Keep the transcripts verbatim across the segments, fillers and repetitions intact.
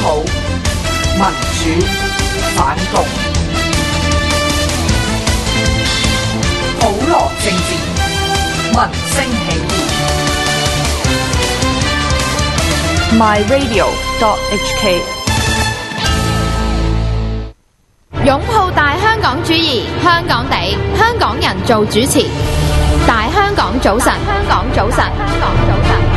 普、民主、反共，普羅政治，民聲起義。 my radio dot h k 擁抱大香港主義，香港地，香港人做主持。大香港早晨，香港早晨，香港早晨。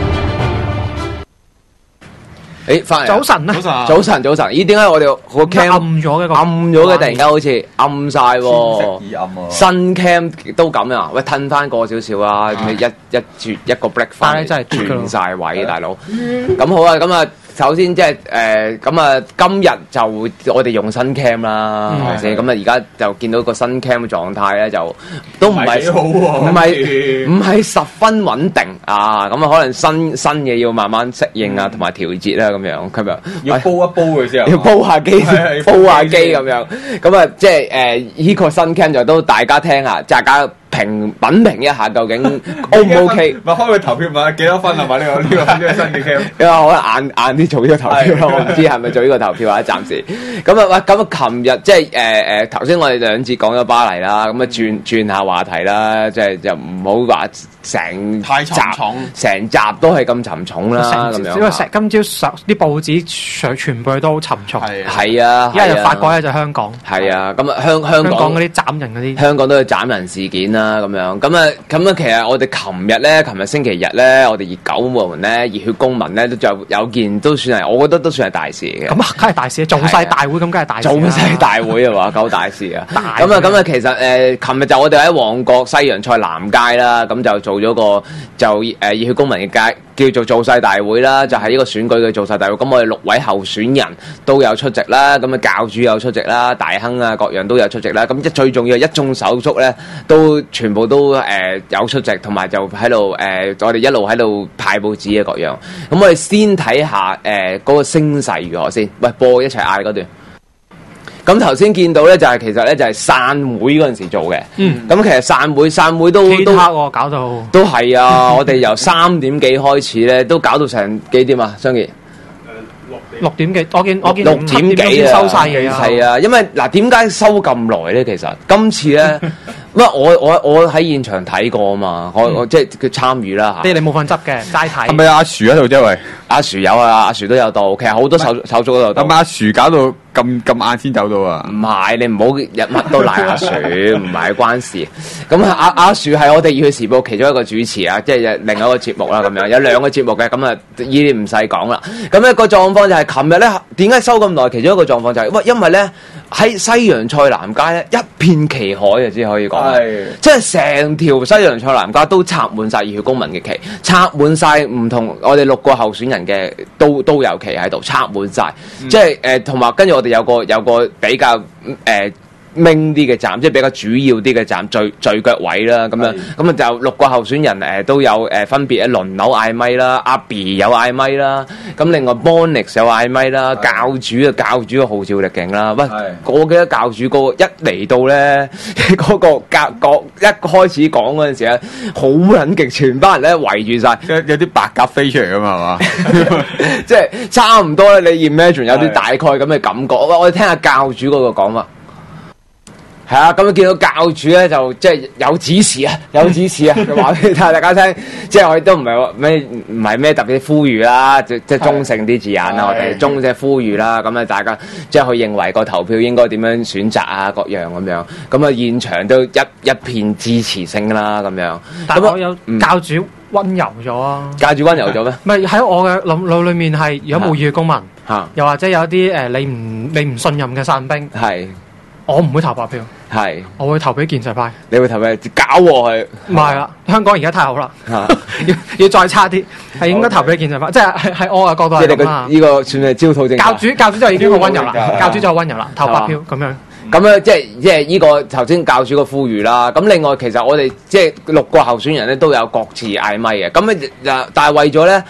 誒，翻嚟早晨啊！ 早晨，早晨。咦，點解我哋個 cam 暗咗嘅？ 暗咗嘅，突然間好似暗晒喎。 天色已暗啊！ 新 cam 都咁啊！喂，褪翻過少少啊！一一轉一個 break 翻， 真係轉晒位，大佬。咁好啊！咁啊。首先即係誒咁啊，今日就我哋用新 cam 啦，係咪先？咁啊，而家就見到個新 cam 嘅狀態咧，就都唔係好喎， 唔係唔係十分穩定啊！咁啊，可能新新嘢要慢慢適應啊，同埋調節啦，咁樣今日要煲一煲佢先， 要煲下機，煲下機咁樣。咁啊，即係誒依個新 cam 就都大家聽下，大家評品評一下究竟 O 唔 OK？ 咪開個投票問幾多分係嘛？呢個呢個呢個新嘅 cam， 因為可能晏晏啲做呢個投票啦，我唔知係咪做呢個投票啊，暫時。咁啊，喂，咁啊，琴日即係誒誒頭先我哋兩節講咗巴黎啦，咁啊轉轉下話題啦，即係就唔好話成太沉重， 成集都係咁沉重啦，咁樣。 因為成今朝上啲報紙全全部都好沉重， 係啊， 一係就法國，一係就香港。 係啊，咁啊香香港嗰啲斬人嗰啲， 香港都有斬人事件啦，咁樣。咁啊咁啊，其實我哋琴日咧，琴日星期日咧，我哋熱狗們咧，熱血公民咧，都就有件都算係，我覺得都算係大事嘅。 咁啊，梗係大事，造勢大會咁，梗係大事。 造勢大會啊嘛，夠大事啊！咁啊咁啊，其實誒，琴日就我哋喺旺角西洋菜南街啦，咁就做咗個就誒熱血公民嘅街。叫做造勢大會啦，就係、是、呢個選舉嘅造勢大會。咁我哋六位候選人都有出席啦，咁啊教主有出席啦，大亨啊各樣都有出席啦。咁一最重要係一眾手足咧，都全部都誒、呃、有出席，同埋就喺度誒，我哋一路喺度派報紙嘅各樣。咁我哋先睇下誒嗰、呃那個聲勢如何先。喂，播一齊嗌嗰段。咁頭先見到咧，就係、是、其實咧就係、是、散會嗰陣時做嘅。嗯。咁其實散會散會都都搞到都係啊！我哋由三點幾開始咧，都搞到成幾點啊？雙傑。誒六六點幾，我見我見六點幾啊，收晒嘢啊。 係啊，因為嗱點解收咁耐咧？其實今次咧，因為我我我喺現場睇過啊嘛，我我即係佢參與啦嚇。 即係你冇份執嘅，齋睇。 係咪阿樹喺度啫？喂， 阿樹有啊，阿樹都有到。其實好多手手足都有到。 咁阿樹搞到咁咁晏先走到啊？ 唔係，你唔好日乜都賴阿樹，唔係關事。咁阿阿樹係我哋熱血時報其中一個主持啊，即係另外一個節目啦咁樣，有兩個節目嘅，咁啊呢啲唔使講啦。咁一個狀況就係琴日咧，點解收咁耐？其中一個狀況就係、是，喂，因為咧喺西洋菜南街咧一片旗海啊，只可以講，即係成條西洋菜南街都插滿晒熱血公民嘅旗，插滿晒唔同我哋六個候選人嘅都都有旗喺度，插滿晒，嗯、即係誒同埋跟住我哋有個有個比較誒。呃明啲嘅站，即係比較主要啲嘅站，聚聚腳位啦，咁樣咁啊就六個候選人誒、呃、都有誒、呃、分別咧輪流嗌咪啦，阿 B 有嗌咪啦，咁另外 Bonix 有嗌咪啦，教主啊教主嘅號召力勁啦，喂，我記得教主嗰個一嚟到咧嗰、那個教講一開始講嗰陣時咧，好撚勁，全班人咧圍住晒， 有有啲白鴿飛出嚟㗎嘛，係嘛？ 即係差唔多咧，你 imagine 有啲大概咁嘅感覺。喂，我哋聽下教主嗰個講法。係啊，咁見到教主咧就即係有指示啊，有指示啊，就話俾大家聽，即係我哋都唔係話咩，唔係咩特別呼籲啦，即即係中性啲字眼啦，我哋中即係呼籲啦，咁啊大家即係佢認為個投票應該點樣選擇啊，各樣咁樣，咁啊現場都一一片支持聲啦，咁樣。 但係我有教主溫柔咗啊！ 教主溫柔咗咩？ 唔係喺我嘅腦腦裏面係，如果冇熱血公民， 嚇， 又或者有啲誒你唔你唔信任嘅散兵， 係。 我唔會投白票， 係， 我會投俾建制派。 你會投俾搞喎佢？ 唔係啦，香港而家太好啦，要要再差啲，係應該投俾建制派。即係係係我嘅角度係咁啊。 呢個算係招土政。 教主教主就已經好溫柔啦，教主就好溫柔啦，投白票咁樣。 咁咧即係即係呢個頭先教主嘅呼籲啦。咁另外其實我哋即係六個候選人咧都有各自嗌咪嘅。咁咧但係為咗咧。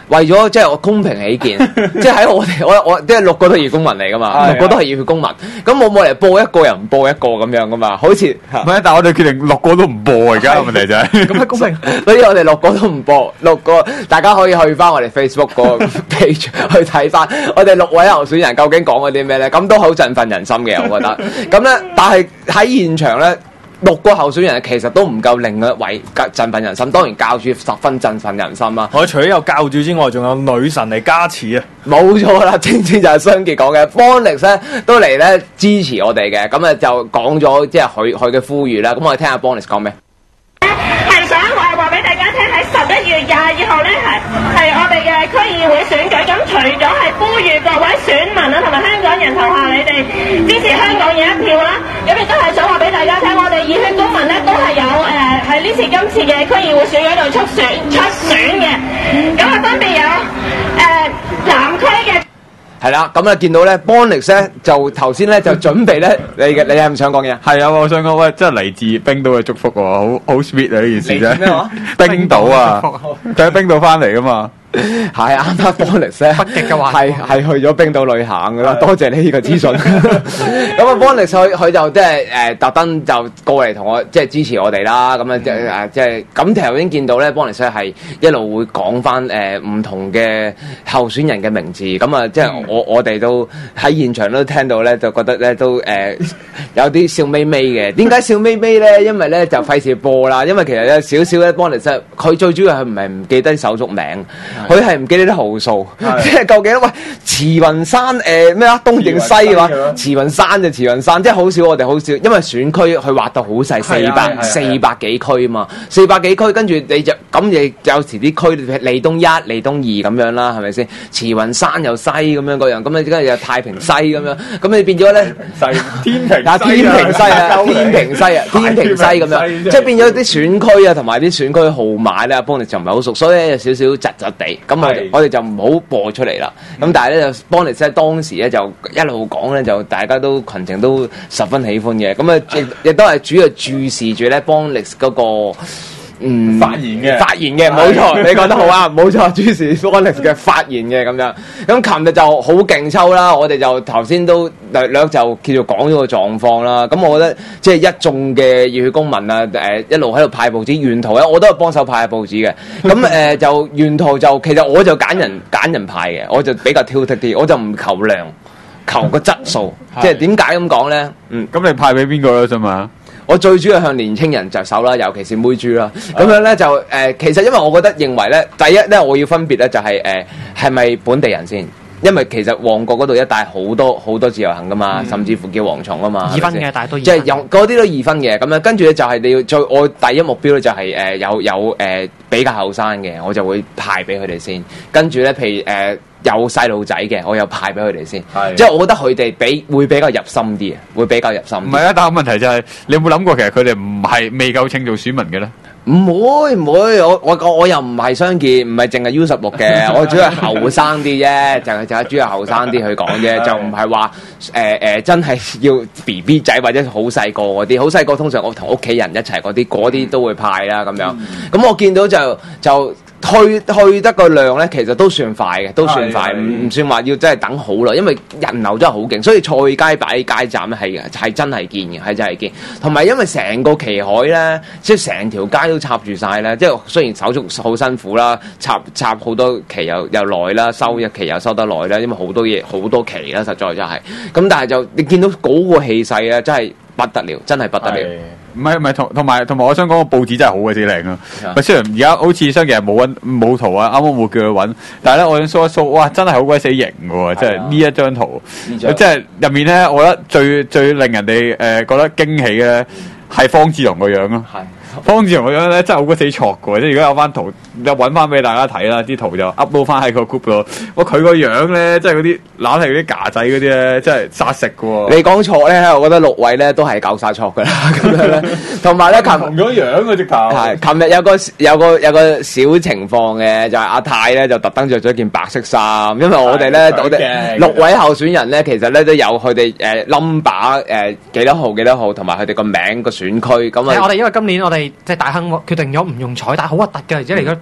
為咗即係我公平起見，即係喺我哋我我即係六個都係義工民嚟噶嘛，六個都係熱血公民，咁我冇嚟報一個又唔報一個咁樣噶嘛，好似唔係，但係我哋決定六個都唔播而家問題就係咁係公平， 所以我哋六個都唔播，六個大家可以去翻我哋 Facebook 個 page 去睇翻我哋六位候選人究竟講咗啲咩咧，咁都好振奮人心嘅，我覺得。咁咧，但係喺現場咧。六個候選人其實都唔夠另一位振奮人心，當然教主十分振奮人心啦。 我除咗有教主之外，仲有女神嚟加持啊！ 冇錯啦，正正就係雙傑講嘅 Bonix 咧都嚟咧支持我哋嘅，咁啊就講咗即係佢佢嘅呼籲啦。咁我哋聽下 Bonix 講咩？ 係想話話俾大家聽，喺十一月廿二號咧係係我哋嘅區議會選舉。咁除咗係呼籲各位選民啦同埋香港人投下你哋支持香港嘅一票啦，咁亦都係想話俾大家聽，我哋熱血公民咧都係有誒喺呢次今次嘅區議會選舉度出選出選嘅，咁啊分別有誒、呃、南區嘅。 係啦，咁啊見到咧 Bonix 咧就頭先咧就準備咧，你嘅你係唔想講嘢？ 係啊，我想講喂，真係嚟自冰島嘅祝福喎，好好 sweet 啊呢件事啫。 咩話？ 冰島啊，佢喺冰島翻嚟噶嘛。 係啱啱 Bonix 咧， 北極嘅話係係去咗冰島旅行噶啦，多謝你呢個資訊。咁啊 Bonix 佢佢就即係誒特登就過嚟同我即係支持我哋啦。咁啊即係誒即係咁頭先見到咧 Bonix 咧係一路會講翻誒唔同嘅候選人嘅名字。咁啊即係我我哋都喺現場都聽到咧，就覺得咧都誒、呃、有啲笑眯眯嘅。點解笑眯眯咧？因為咧就費事播啦。因為其實有少少咧 Bonix 佢最主要係唔係唔記得手足名。佢係唔記得啲號數，即係究竟喂慈雲山誒咩啊東定西嘅話，慈雲山就慈雲山，即係好少我哋好少，因為選區佢劃到好細，四百四百幾區啊嘛，四百幾區，跟住你就咁你有時啲區利東一、利東二咁樣啦，係咪先？慈雲山又西咁樣嗰樣，咁你跟住又太平西咁樣，咁你變咗咧天平啊天平西啊天平西啊天平西咁樣，即係變咗啲選區啊同埋啲選區號碼咧，Bonix就唔係好熟，所以有少少窒窒地。咁我我哋就唔好播出嚟啦。咁但係咧就 Bonix 咧當時咧就一路講咧，就大家都群情都十分喜歡嘅。咁啊亦亦都係主要注視住咧 Bonix 嗰個嗯發言嘅發言嘅，冇錯，你講得好啱，冇錯，注視 Bonix 嘅發言嘅咁樣。咁琴日就好勁抽啦，我哋就頭先都略略就叫做講咗個狀況啦。咁我覺得即係一眾嘅熱血公民啊，誒、呃、一路喺度派報紙，沿途咧我都係幫手派報紙嘅。咁誒、呃、就沿途就其實我就揀人揀人派嘅，我就比較挑剔啲，我就唔求量，求個質素。即係點解咁講咧？嗯， 咁你派俾邊個咧啫嘛？ 我最主要向年青人着手啦，尤其是妹豬啦。咁樣咧就誒、呃，其實因為我覺得認為咧，第一咧我要分別咧就係誒係咪本地人先，因為其實旺角嗰度一帶好多好多自由行噶嘛，嗯、甚至乎叫蝗蟲啊嘛， 二分嘅，但係都即係有嗰啲都二分嘅。咁樣跟住咧就係你要最我第一目標咧就係、是、誒、呃、有有誒、呃、比較後生嘅，我就會派俾佢哋先。跟住咧譬如誒。呃有細路仔嘅，我有派俾佢哋先，即係我覺得佢哋比會比較入心啲啊，會比較入心。唔係啊，但係問題就係、是、你有冇諗過，其實佢哋唔係未夠稱做選民嘅咧？ 唔會唔會，我我我我又唔係相見，唔係淨係 U 十六嘅，我主要係後生啲啫，就係就係主要後生啲去講啫，就唔係話誒誒真係要 B B 仔或者好細個嗰啲，好細個通常我同屋企人一齊嗰啲，嗰啲都會派啦咁樣。咁、嗯、我見到就就。去去得個量咧，其實都算快嘅，都算快，唔唔算話要真係等好耐，因為人流真係好勁，所以菜街擺街站咧係係真係見嘅，係真係見。同埋因為成個旗海咧，即係成條街都插住晒咧，即係雖然手續好辛苦啦，插插好多旗又又耐啦，收一期又收得耐啦，因為好多嘢好多期啦，實在就係、是。咁但係就你見到嗰個氣勢啊，真係不得了，真係不得了。 唔係唔係同同埋同埋，我想講個報紙真係好鬼死靚啊！咪雖然而家好似相其實冇揾冇圖啊，啱啱冇叫佢揾，但係咧我想 show 一 show，哇！真係好鬼死型嘅喎，即係呢一張圖，即係入面咧，我覺得最最令人哋誒、呃、覺得驚喜嘅咧係方志龍個樣咯。方志龍個樣咧真係好鬼死挫嘅，即係如果有翻圖，就揾翻俾大家睇啦。啲圖就 upload 翻喺個 group 度。哇！佢個樣咧，即係嗰啲攬係嗰啲架仔嗰啲咧，真係殺食嘅喎。 你講錯咧，我覺得六位咧都係夠晒挫嘅啦。咁樣咧，同埋咧，琴同咗樣嘅直頭。 係，琴日有個有個有個小情況嘅，就係、是、阿泰咧就特登着咗件白色衫，因為我哋咧我哋六位候選人咧，其實咧都有佢哋誒 number 誒幾多號幾多號，同埋佢哋個名個選區咁啊。 我哋因為今年我哋即係大亨決定咗唔用彩帶，好核突嘅，而且嚟咗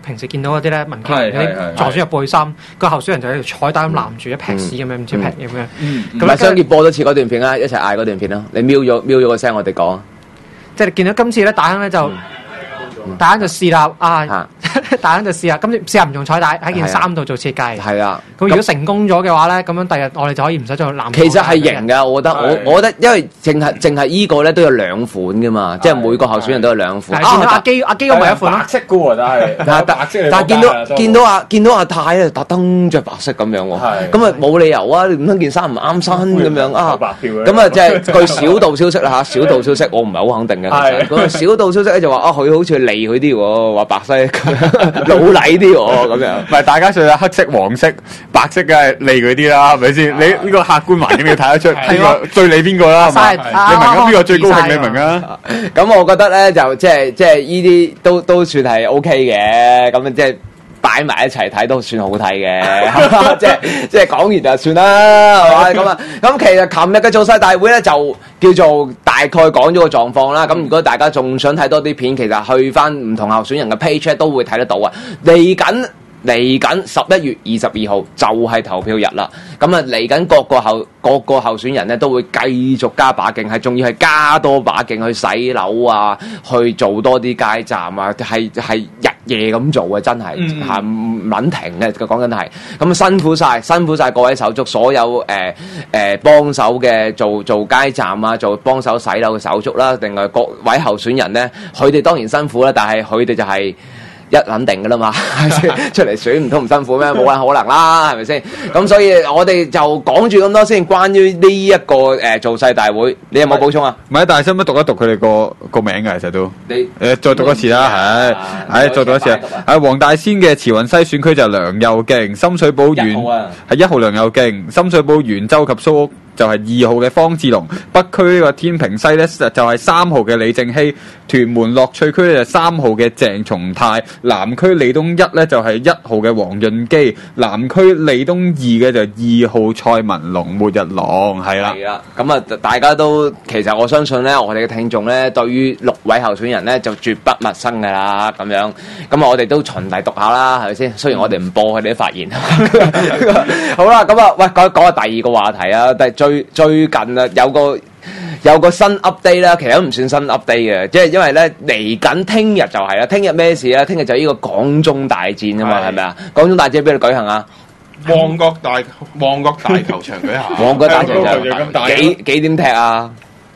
平時見到嗰啲咧民建聯嗰啲助選入背心，個候選人就喺條彩帶咁攬住一劈屎咁樣，唔知劈咁樣。咁啊， 商業播多次嗰段片啦，一齊嗌嗰段片啦，你瞄咗瞄咗個聲，我哋講。即係見到今次咧，大亨咧就。大家就試啦，啊！大家就試啦，今次試下唔用彩帶喺件衫度做設計。係啊，咁如果成功咗嘅話咧，咁樣第日我哋就可以唔使再攬。 其實係型㗎，我覺得，我我覺得，因為淨係淨係依個咧都有兩款㗎嘛，即係每個候選人都有兩款。 見到阿基阿基嗰咪一款咯， 白色㗎喎，但係但係白色。 但係見到見到阿見到阿泰咧特登着白色咁樣喎，咁啊冇理由啊！唔通件衫唔啱身咁樣啊？咁啊，即係據小道消息啦嚇，小道消息我唔係好肯定嘅。咁啊，小道消息咧就話啊，佢好似利佢啲喎。話白色老禮啲喎，咁樣唔係大家上有黑色、黃色、白色，梗係利佢啲啦，係咪先？你呢個客觀環境你睇得出邊個最利邊個啦？係咪？你明啊？邊個最高興？你明啊？ 咁我覺得咧就即係即係依啲都都算係 O K 嘅，咁即係。擺埋一齊睇都算好睇嘅，即係即係講完就算啦，係咪咁啊？咁其實琴日嘅造勢大會咧就叫做大概講咗個狀況啦。咁如果大家仲想睇多啲片，其實去翻唔同候選人嘅 page 都會睇得到啊。嚟緊嚟緊十一月二十二號就係投票日啦。咁啊嚟緊各個候各個候選人咧都會繼續加把勁，係仲要係加多把勁去洗樓啊，去做多啲街站啊，係係日夜咁做啊，真係嚇唔撚停嘅。講緊係咁辛苦晒，辛苦晒各位手足，所有誒誒、呃、幫手嘅做做街站啊，做幫手洗樓嘅手足啦，另外各位候選人咧，佢哋當然辛苦啦，但係佢哋就係、是。一撚定噶啦嘛，出嚟選唔通唔辛苦咩？冇可能啦，係咪先？咁所以我哋就講住咁多先。關於呢一個誒造勢大會，你有冇補充啊？ 唔係，但係使唔使讀一讀佢哋個個名㗎？其實都你誒再讀一次啦，係係再讀一次啊！係黃大仙嘅慈雲西選區就係梁又勁，深水埗縣係一號梁又勁，深水埗元州及蘇屋就係二號嘅方志龍，北區呢個天平西咧就係三號嘅李正熙，屯門樂趣區咧就三號嘅鄭松泰，南區利東一咧就係一號嘅黃潤基，南區利東二嘅就二號蔡文龍末日朗，係啦。 係啦，咁啊大家都其實我相信咧，我哋嘅聽眾咧對於六位候選人咧就絕不陌生㗎啦，咁樣咁啊我哋都循例讀下啦，係咪先？雖然我哋唔播佢哋啲發言。好啦，咁啊喂講講下第二個話題啊，第最最近啊有個有個新 update 啦，其實都唔算新 update 嘅，即係因為咧嚟緊聽日就係啦，聽日咩事啊？聽日就係呢個港中大戰啊嘛，係咪啊？港中大戰喺邊度舉行啊？ 旺角大旺角大球場舉行。 旺角大球場幾幾點踢啊？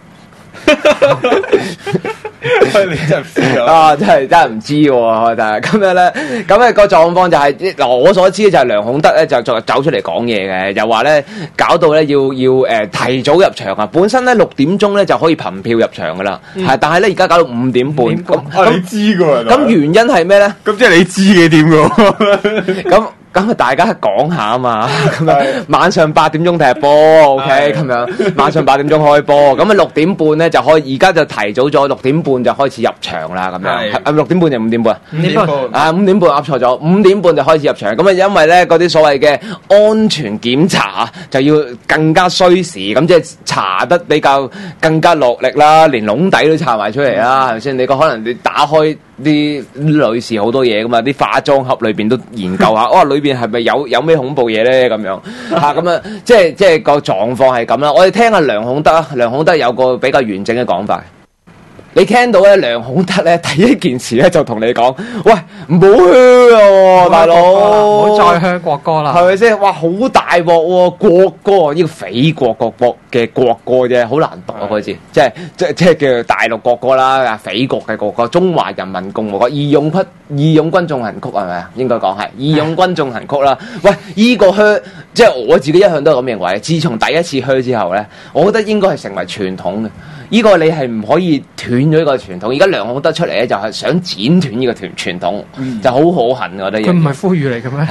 你真係唔知啊！真係真係唔知喎，但係咁樣咧，咁嘅個狀況就係、是、嗱，我所知就係梁孔德咧就就走出嚟講嘢嘅，又話咧搞到咧要要誒、呃、提早入場啊！本身咧六點鐘咧就可以憑票入場噶啦，係、嗯，但係咧而家搞到五點半，咁、 啊、你知㗎？ 咁原因係咩咧？ 咁即係你知嘅點㗎？ 咁。咁啊，大家講下啊嘛，咁啊晚上八點鐘踢波 ，OK，咁樣晚上八點鐘開波，咁啊六點半咧就開，而家就提早咗六點半就開始入場啦，咁樣，係六點半定五點半？五點半啊，五點半噏錯咗，五點半就開始入場，咁啊因為咧嗰啲所謂嘅安全檢查就要更加需時，咁即係查得比較更加落力啦，連籠底都查埋出嚟啦，係咪先？你個可能你打開。啲女士好多嘢噶嘛，啲化妝盒裏邊都研究下，哦，裏邊係咪有有咩恐怖嘢咧？咁樣嚇咁啊，即係即係個狀況係咁啦。我哋聽下梁孔德啊，梁孔德有個比較完整嘅講法。你聽到咧，梁孔德咧第一件事咧就同你講：喂，唔好噓啊，大佬， 唔好再噓國歌啦， 係咪先？哇，好大鑊喎！國歌呢個匪國國國嘅國歌啫，好難讀啊嗰字，即係即係即係叫大陸國歌啦，匪國嘅國歌，中華人民共和國義勇軍義勇軍進行曲係咪啊？應該講係義勇軍進行曲啦。喂，依、這個噓，即係我自己一向都係咁認為。自從第一次噓之後咧，我覺得應該係成為傳統嘅。呢個你係唔可以斷咗呢個傳統，而家梁孔德出嚟咧就係想剪斷呢個傳傳統，嗯、就好可恨我覺得。 佢唔係呼籲嚟嘅咩？ 嚇，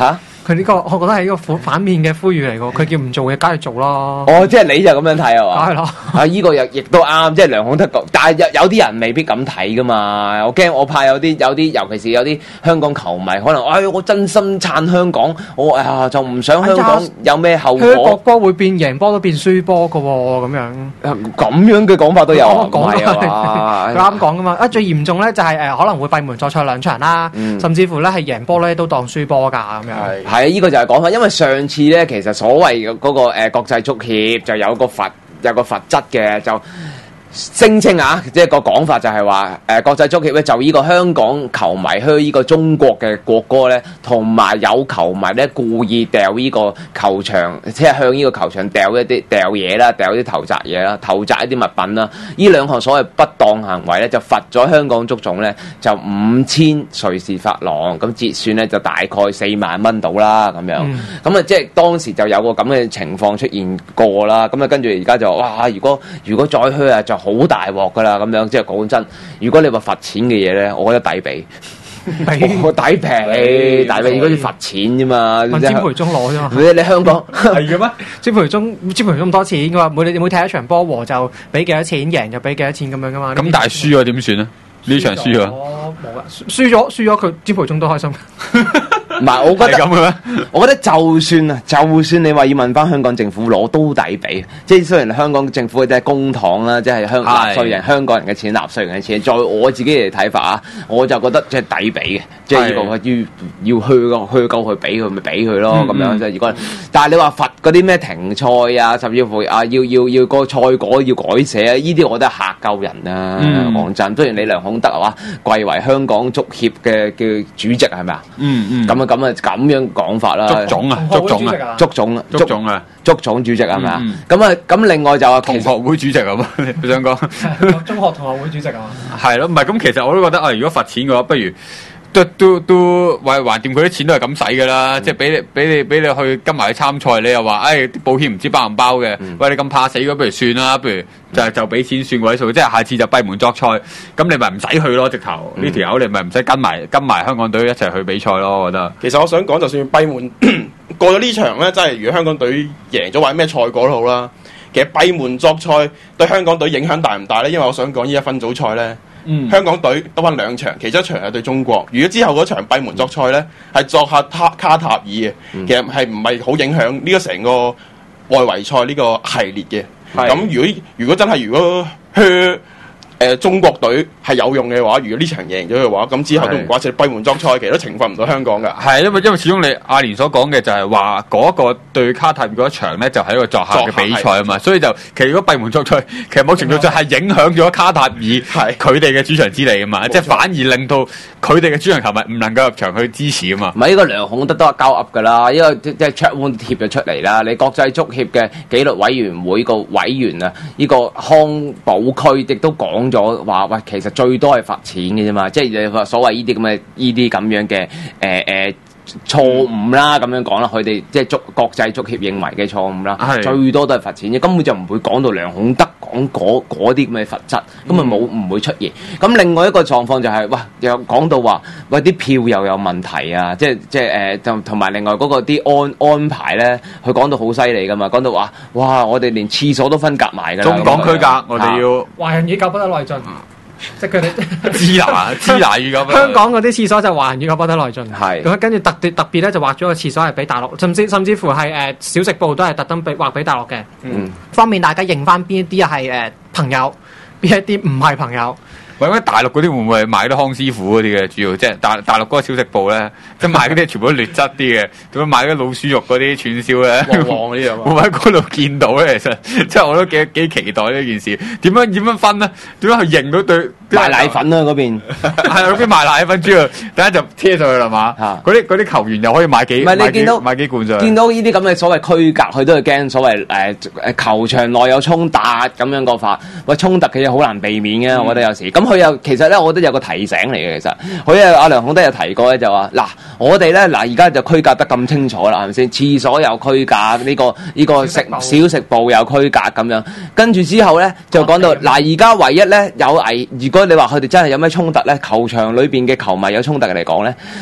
佢呢個我覺得係一個反反面嘅呼籲嚟㗎，佢叫唔做嘅，梗係做咯。 哦，即係你就咁樣睇啊嘛？ 梗係咯。 啊，依個又亦都啱，即係梁孔德講，但係有有啲人未必咁睇噶嘛。我驚我怕有啲有啲，尤其是有啲香港球迷，可能哎我真心撐香港，我哎呀就唔想香港有咩後果。 佢國歌會變贏波都變輸波㗎喎，咁樣。 咁樣嘅講法都有， 講係佢啱講噶嘛。啊，最嚴重咧就係誒可能會閉門作賽兩場啦，嗯、甚至乎咧係贏波咧都當輸波㗎咁樣。 係啊，依、呢個就係講法，因為上次咧其實所謂嘅嗰個誒國際足協就有個罰有個罰則嘅就。聲稱啊，即係個講法就係話，誒國際足協咧就呢個香港球迷噓呢個中國嘅國歌咧，同埋有球迷咧故意掉呢個球場，即係向呢個球場掉一啲掉嘢啦，掉啲投擲嘢啦，投擲一啲物品啦，呢兩項所謂不當行為咧，就罰咗香港足總咧就五千瑞士法郎，咁折算咧就大概四萬蚊到啦咁樣，咁啊、嗯、即係當時就有個咁嘅情況出現過啦，咁啊跟住而家就哇，如果如果再噓啊就好大鑊噶啦，咁樣即係講真。如果你話罰錢嘅嘢咧，我覺得抵俾，我抵平，抵俾。如果要罰錢啫嘛， 問詹培忠攞啫嘛。 你你香港係嘅咩？詹培忠詹培忠咁多錢嘅話，每你每踢一場波和就俾幾多錢，贏就俾幾多錢咁樣噶嘛。 咁但係輸咗點算咧？呢場輸咗， 冇啊！輸咗輸咗，佢詹培忠都開心。 唔係，我覺得咁嘅咩？ 我覺得就算啊，就算你話要問翻香港政府攞都抵俾，即係雖然香港政府即係公帑啦，即係香納稅人香港人嘅錢、納稅人嘅錢，在我自己嘅睇法啊，我就覺得即係抵俾嘅，即係呢個要要去個去夠去俾佢咪俾佢咯，咁樣即係如果。但係你話罰嗰啲咩停賽啊，甚至乎啊要要要個賽果要改寫啊，呢啲我覺得嚇鳩人啊！講真，雖然你梁孔德啊貴為香港足協嘅嘅主席係咪啊？嗯嗯，咁啊。咁啊咁樣講法啦， 足總啊，足總啊， 足總啊， 足總啊， 足總主席係咪啊？咁啊咁另外就話同學會主席啊嘛，你想講中學同學會主席啊？ 係咯，唔係咁其實我都覺得啊，如果罰錢嘅話，不如都都都還還掂佢啲錢都係咁使㗎啦，即係俾你俾你俾你去跟埋去參賽，你又話誒保險唔知包唔包嘅，喂你咁怕死嘅，不如算啦，不如就就俾錢算位數，即係下次就閉門作賽，咁你咪唔使去咯，直頭呢條友你咪唔使跟埋跟埋香港隊一齊去比賽咯，我覺得。 其實我想講，就算閉門過咗呢場咧，真係如果香港隊贏咗或者咩賽果都好啦，其實閉門作賽對香港隊影響大唔大咧？因為我想講呢一分組賽咧。嗯、香港隊得翻兩場，其中一場係對中國。如果之後嗰場閉門作賽咧，係作客卡卡塔爾嘅，嗯、其實係唔係好影響呢個成個外圍賽呢個系列嘅。咁是如果如果真係如果去誒、呃、中國隊係有用嘅話，如果呢場贏咗嘅話，咁之後都唔怪之閉門作賽，其實都懲罰唔到香港㗎。 係因為因為始終你阿連所講嘅就係話嗰個對卡塔爾嗰一場咧，就係、是、一個作客嘅比賽啊嘛，所以就其實如果閉門作賽，其實某程度上係影響咗卡塔爾佢哋嘅主場之利啊嘛，即係反而令到佢哋嘅主場球迷唔能夠入場去支持啊嘛。 唔係呢個梁孔德都係交噏㗎啦，呢個即係 check 貼咗出嚟啦。你國際足協嘅紀律委員會個委員啊，呢、這個康寶區亦都講咗話喂，其實最多係罰錢嘅啫嘛，即係你話所謂呢啲咁嘅呢啲咁樣嘅誒誒錯誤啦，咁樣講啦，佢哋即係足國際足協認為嘅錯誤啦，的最多都係罰錢嘅，根本就唔會講到梁孔德講嗰嗰啲咁嘅罰則，咁啊冇唔會出現。咁另外一個狀況就係、是，哇，又講到話喂啲票又有問題啊，即係即係誒，同同埋另外嗰個啲安安排咧，佢講到好犀利噶嘛，講到話哇，我哋連廁所都分隔埋㗎啦， 中港區隔，我哋要華人與狗不得內進。即係佢哋支拿支拿與咁， 香港嗰啲廁所就華人與狗不得內進， 係咁跟住特別特別咧就劃咗個廁所係俾大陸，甚至甚至乎係誒小食部都係特登俾劃俾大陸嘅，嗯，方便大家認翻邊一啲係誒朋友，邊一啲唔係朋友。 喂，咁大陸嗰啲會唔會買到康師傅嗰啲嘅？主要即係大大陸嗰個小食部咧，即係買嗰啲全部都劣質啲嘅，點樣買嗰啲老鼠肉嗰啲串燒咧？ 旺旺嗰啲啊！ 會唔會喺嗰度見到咧？其實即係我都幾幾期待呢件事。點樣點樣分咧？點樣去認到對賣奶粉啊？嗰邊係嗰邊賣奶粉，主要等下就貼上去啦嘛。嗰啲嗰啲球員又可以買幾？ 唔係你見到買幾罐上去？ 見到呢啲咁嘅所謂區隔，佢都係驚所謂誒誒球場內有衝突咁樣個法。喂，衝突嘅嘢好難避免嘅，我覺得有時咁。佢又其實咧，我覺得有個提醒嚟嘅。其實佢啊，阿梁孔德有提過咧，就話嗱，我哋咧嗱，而家就區隔得咁清楚啦，係咪先？廁所有區隔，呢、呢個呢、呢個食小食部有區隔咁樣。跟住之後咧，就講到嗱，而家唯一咧有危，如果你話佢哋真係有咩衝突咧，球場裏邊嘅球迷有衝突嚟講咧。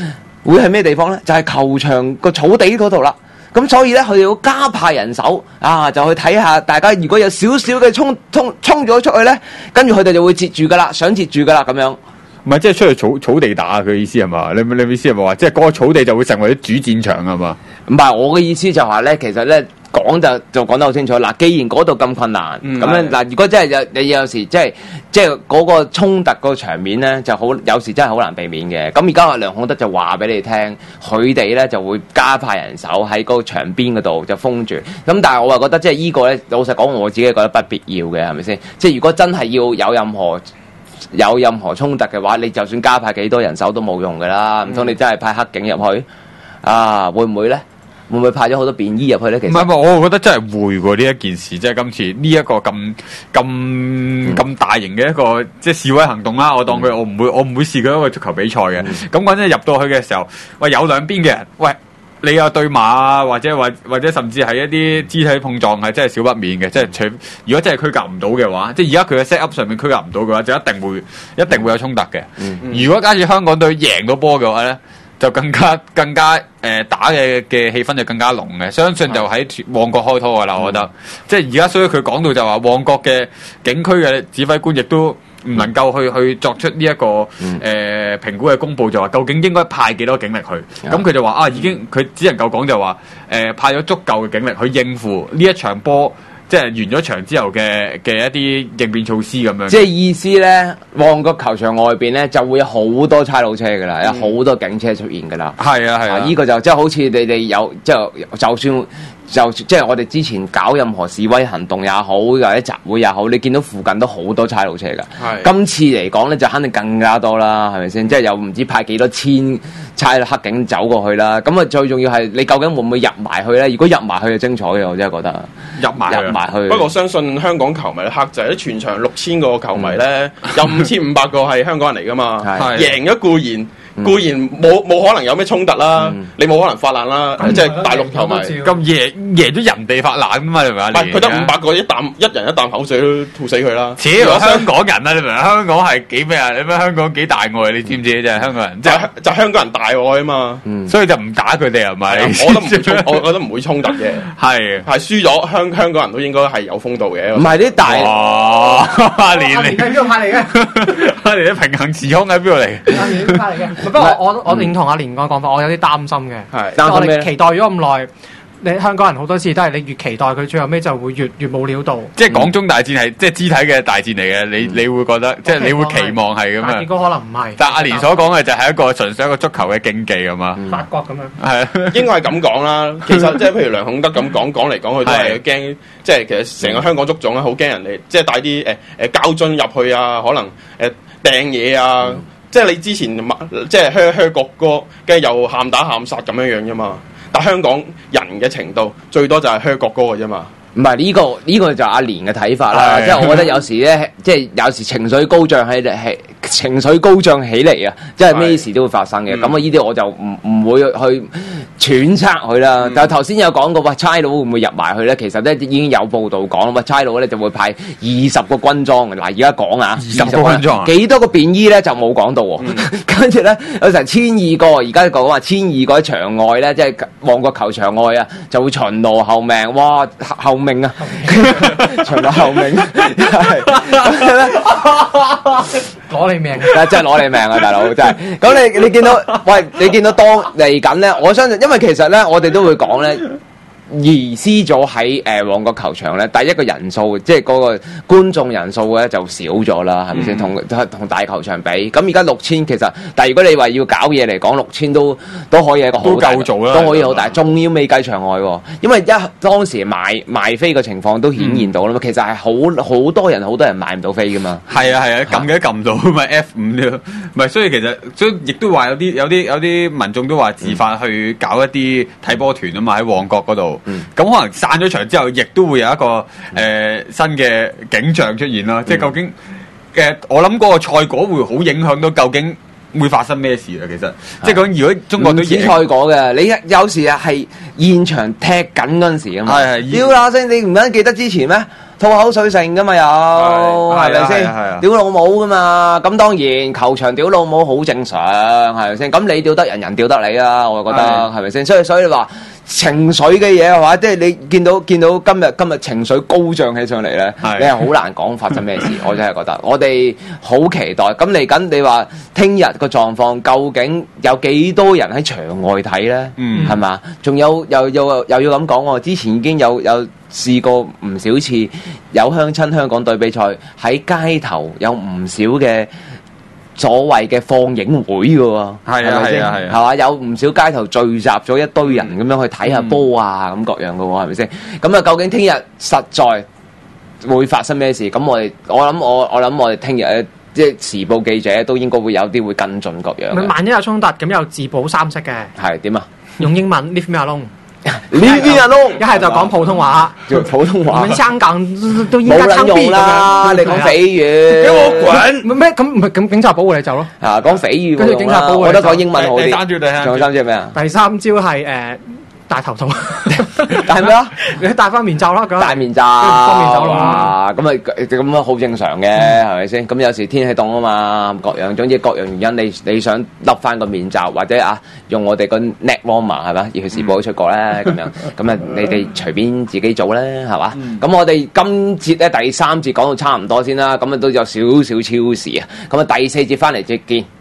會係咩地方咧？就係、是、球場個草地嗰度啦。咁所以咧，佢哋要加派人手啊，就去睇下大家如果有少少嘅衝衝衝咗出去咧，跟住佢哋就會截住噶啦，想截住噶啦咁樣。 唔係即係出去草草地打佢意思係嘛？你你意思係咪話即係嗰個草地就會成為啲主戰場係嘛？ 唔係，我嘅意思就係話咧，其實咧講就就講得好清楚。嗱，既然嗰度咁困難，咁樣嗱，如果真係有你有時即係即係嗰個衝突個場面咧，就好有時真係好難避免嘅。咁而家阿梁孔德就話俾你聽，佢哋咧就會加派人手喺嗰個場邊嗰度就封住。咁但係我話覺得即係依個咧，老實講我自己覺得不必要嘅，係咪先？即係如果真係要有任何有任何衝突嘅話，你就算加派幾多人手都冇用噶啦，唔通你真係派黑警入去啊？會唔會咧？會唔會派咗好多便衣入去咧？其實唔係，我覺得真係會喎呢一件事，即係今次呢一個咁咁咁大型嘅一個即係示威行動啦。我當佢、嗯、我唔會我唔會視佢一個足球比賽嘅。咁嗰陣入到去嘅時候，喂有兩邊嘅人，喂你有對馬啊，或者或或者甚至係一啲肢體碰撞係真係少不免嘅。即係除如果真係拘隔唔到嘅話，即係而家佢嘅 set up 上面拘隔唔到嘅話，就一定會一定會有衝突嘅。嗯嗯、如果假設香港隊贏到波嘅話咧，就更加更加誒、呃、打嘅嘅氣氛就更加濃嘅，相信就喺旺角開拖噶啦，我覺得。嗯、即係而家所以佢講到就話旺角嘅警區嘅指揮官亦都唔能夠去去作出呢、這、一個誒、呃、評估嘅公佈，就話究竟應該派幾多警力去。咁佢、嗯、就話啊，已經佢只能夠講就話誒、呃、派咗足夠嘅警力去應付呢一場波。即係完咗場之後嘅嘅一啲應變措施咁樣。 即係意思咧，旺角球場外邊咧就會有好多差佬車噶啦，嗯、有好多警車出現噶啦。 係啊係啊， 呢、啊這個就即係好似你哋有即係就算就即係我哋之前搞任何示威行動也好，或者集會也好，你見到附近都好多差佬車噶。係。今次嚟講咧就肯定更加多啦，係咪先？即係又唔知派幾多千差黑警走過去啦。咁啊最重要係你究竟會唔會入埋去咧？如果入埋去就精彩嘅，我真係覺得入埋去。 入去不過我相信香港球迷嘅黑仔，全場六千個球迷咧，嗯、有五千五百個係香港人嚟噶嘛，贏咗固然。固然冇冇可能有咩衝突啦，嗯、你冇可能發爛啦，嗯、即係大陸球迷咁贏贏咗人哋發爛噶嘛，係咪啊？ 唔係佢得五百個一啖一人一啖口水都吐死佢啦！ 似香港人啊，你明唔明？香港係幾咩啊？你咩香港幾大愛？你知唔知啫？香港人就係、就係、香港人大愛啊嘛， 嗯、所以就唔打佢哋係咪？ 我都唔衝，我覺得唔會衝突嘅。係係輸咗香香港人都應該係有風度嘅。 唔係啲大阿連嚟， 喺邊度派嚟嘅？ 阿連啲平行時空喺邊度嚟？ 阿連派嚟嘅。不過我我我認同阿連個講法，我有啲擔心嘅。 係擔心咩？ 我哋期待咗咁耐。你香港人好多次都係你越期待佢，最後尾就會越越冇料到。 即係港中大戰係即係肢體嘅大戰嚟嘅，你你會覺得即係你會期望係咁樣。 結果可能唔係。 但阿連所講嘅就係一個純粹一個足球嘅競技咁嘛。 法國咁樣。 係應該係咁講啦。其實即係譬如梁孔德咁講講嚟講去都係驚，即係其實成個香港足總咧好驚人哋即係帶啲誒誒膠樽入去啊，可能誒掟嘢啊。即係你之前即係噓噓國歌，跟住又喊打喊殺咁樣樣啫嘛。但香港人嘅程度最多就係噓國歌嘅啫嘛。 唔係呢個呢、這個就阿連嘅睇法啦，即係我覺得有時咧，即係有時情緒高漲喺係情緒高漲起嚟啊，即係咩事都會發生嘅。咁啊呢啲我就唔唔會去揣測佢啦。嗯、但係頭先有講過，喂差佬會唔會入埋去咧？其實咧已經有報道講啦，喂差佬咧就會派二十個軍裝。嗱而家講啊，二十個軍裝幾多個便衣咧就冇講到喎。嗯、跟住咧有成千二個，而家講話千二個喺場外咧，即係旺角球場外啊，就會巡邏候命。哇後命啊，長到後命， 攞你命， 真係攞你命啊，大佬真係。咁你你見到，喂，你見到當嚟緊咧，我相信，因為其實咧，我哋都會講咧。移師咗喺誒旺角球場咧，第一個人數即係嗰個觀眾人數咧就少咗啦，係咪先？同同大球場比，咁而家六千其實，但係如果你話要搞嘢嚟講，六千都都可以係一個好大， 都夠做啦， 都可以好大，仲要未計場外喎。因為一當時賣賣飛嘅情況都顯現到啦嘛，嗯、其實係好好多人好多人買唔到飛噶嘛。 係啊係啊，撳嘅都撳唔到，咪 F 五啫。唔係，所以其實所以亦都話有啲有啲有啲民眾都話自發去搞一啲睇波團啊嘛，喺旺角嗰度。咁、嗯、可能散咗場之後，亦都會有一個誒、呃、新嘅景象出現啦。嗯、即係究竟誒、呃，我諗嗰個賽果會好影響到究竟會發生咩事啊？其實，的即係講如果中國都贏賽果嘅，你有時啊係現場踢緊嗰陣時啊嘛。 係係， 屌啦聲，你唔緊記得之前咩？ 吐口水性噶嘛有，係咪先？屌老母噶嘛，咁當然球場屌老母好正常，係咪先？咁你屌得人，人屌得你啊，我覺得係咪先？所以所以你話情緒嘅嘢係嘛，即係你見到見到今日今日情緒高漲起上嚟咧，你係好難講發生咩事，我真係覺得。我哋好期待，咁嚟緊你話聽日個狀況究竟有幾多人喺場外睇咧？嗯，係嘛？仲有又又又要咁講喎，之前已經有有。試過唔少次有鄉親香港隊比賽喺街頭有唔少嘅所謂嘅放映會嘅喎，係啊係啊係啊，係嘛？有唔少街頭聚集咗一堆人咁樣去睇下波啊咁各樣嘅喎，係咪先？咁啊，究竟聽日實在會發生咩事？咁我哋我諗我我諗我哋聽日即係時報記者都應該會有啲會跟進各樣。 萬一有衝突，咁有自保三式嘅。係點啊？用英文 Leave me alone。 呢邊啊窿， 一係就講普通話， 普通話。 我們香港都應該槍斃啦！你講匪語， 俾我滾！咩咁唔係咁警察保護你走咯？ 啊，講匪語， 跟住警察保護你走。 我覺得講英文好啲。 第三招，第三招， 仲有三招咩啊？ 第三招係誒戴頭套， 戴咩啊？ 你戴翻面罩啦，咁。 戴面罩， 方面走啦。咁啊咁啊好正常嘅，係咪先？咁有時天氣凍啊嘛，各樣總之各樣原因，你你想笠翻個面罩，或者啊用我哋個 neck warmer 係嘛？熱血時報出過咧咁樣，咁啊你哋隨便自己做咧係嘛？咁我哋今節咧第三節講到差唔多先啦，咁啊都有少少超時啊，咁啊第四節翻嚟再見。